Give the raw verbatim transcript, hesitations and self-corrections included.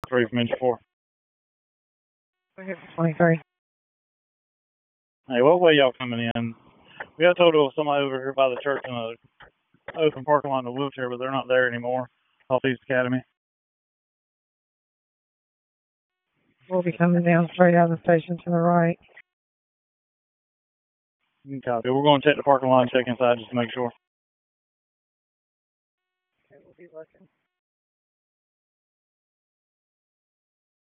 Three from engine four. twenty-three. Hey, what way y'all coming in? We got told there was somebody over here by the church in an open parking lot in a wheelchair, but they're not there anymore. Off East Academy. We'll be coming down straight out of the station to the right. Copy. We're going to check the parking lot and check inside just to make sure. Okay, we'll be looking.